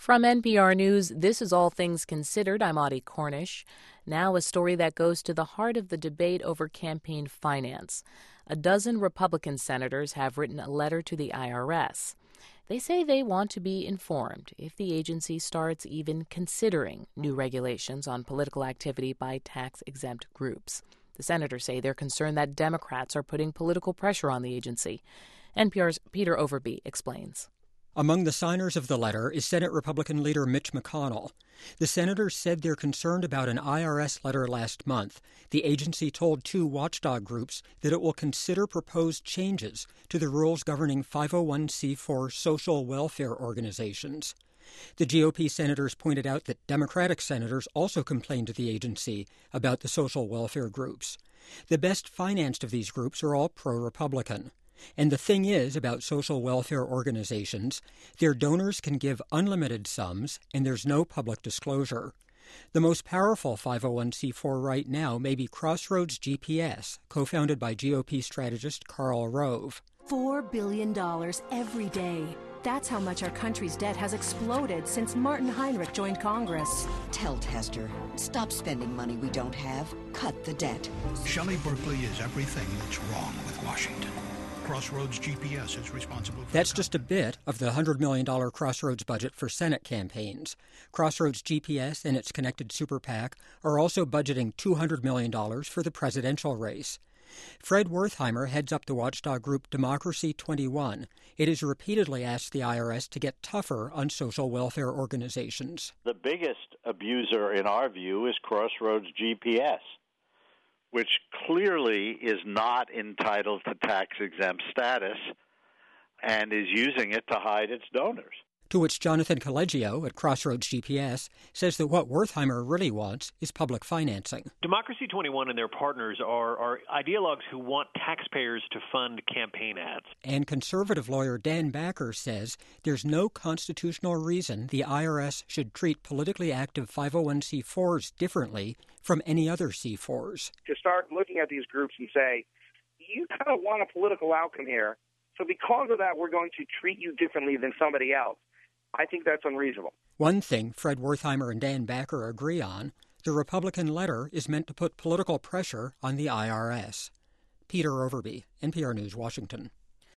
From NPR News, this is All Things Considered. I'm Audie Cornish. Now a story that goes to the heart of the debate over campaign finance. A dozen Republican senators have written a letter to the IRS. They say they want to be informed if the agency starts even considering new regulations on political activity by tax-exempt groups. The senators say they're concerned that Democrats are putting political pressure on the agency. NPR's Peter Overby explains. Among the signers of the letter is Senate Republican leader Mitch McConnell. The senators said they're concerned about an IRS letter last month. The agency told two watchdog groups that it will consider proposed changes to the rules governing 501c4 social welfare organizations. The GOP senators pointed out that Democratic senators also complained to the agency about the social welfare groups. The best financed of these groups are all pro-Republican. And the thing is about social welfare organizations, their donors can give unlimited sums and there's no public disclosure. The most powerful 501c4 right now may be Crossroads GPS, co-founded by GOP strategist Karl Rove. $4 billion every day. That's how much our country's debt has exploded since Martin Heinrich joined Congress. Tell Tester, stop spending money we don't have. Cut the debt. Shelley Berkeley is everything that's wrong with Washington. Crossroads GPS is responsible for... That's just a bit of the $100 million Crossroads budget for Senate campaigns. Crossroads GPS and its connected super PAC are also budgeting $200 million for the presidential race. Fred Wertheimer heads up the watchdog group Democracy 21. It has repeatedly asked the IRS to get tougher on social welfare organizations. The biggest abuser, in our view, is Crossroads GPS, which clearly is not entitled to tax-exempt status and is using it to hide its donors. To which Jonathan Collegio at Crossroads GPS says that what Wertheimer really wants is public financing. Democracy 21 and their partners are ideologues who want taxpayers to fund campaign ads. And conservative lawyer Dan Backer says there's no constitutional reason the IRS should treat politically active 501c4s differently from any other C4s. To start looking at these groups and say, you kind of want a political outcome here, so because of that, we're going to treat you differently than somebody else. I think that's unreasonable. One thing Fred Wertheimer and Dan Backer agree on, the Republican letter is meant to put political pressure on the IRS. Peter Overby, NPR News, Washington.